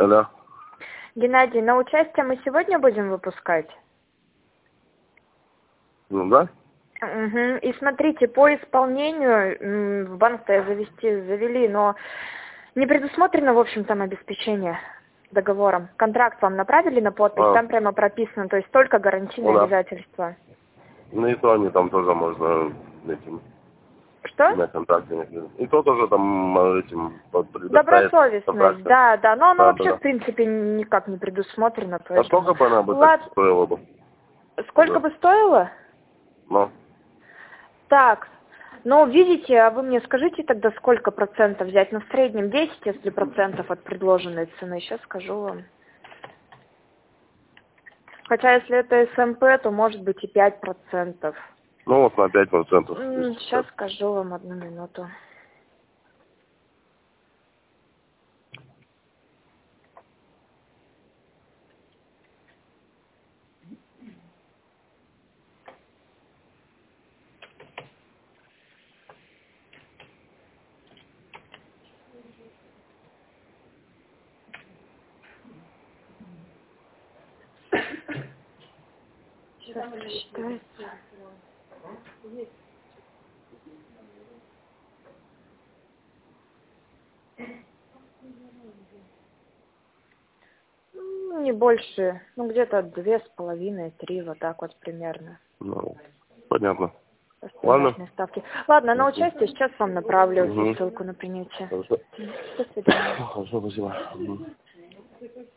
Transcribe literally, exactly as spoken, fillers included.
Алло. Геннадий, на участие мы сегодня будем выпускать? Ну да. Угу. И смотрите, по исполнению в банк-то завести завели, но не предусмотрено, в общем, там обеспечение договором. Контракт вам направили на подпись, А. там прямо прописано, то есть только гарантийные Ну да. обязательства. Ну и то они там тоже можно этим Что? на контракте. И то тоже там этим предоставить Добросовестность, контракты. да, да, но оно Да, да, вообще, да. в принципе, никак не предусмотрено, А поэтому... сколько бы она бы Лад... так стоила бы? Сколько Да. бы стоило? Ну. Так, ну, видите, а вы мне скажите тогда, сколько процентов взять? Ну, в среднем десять, если процентов от предложенной цены. Сейчас скажу вам. Хотя, если это СМП, то может быть и пять процентов. Ну вот на пять процентов. Сейчас скажу вам одну минуту. Сейчас посчитается. Ну, не больше, ну, где-то две с половиной, три, вот так вот примерно. Ну, понятно. По Ладно. стандартной ставке. Ладно, на Угу. участие сейчас вам направлю Угу. ссылку на принятие. Хорошо. До свидания. Хорошо, спасибо. Угу.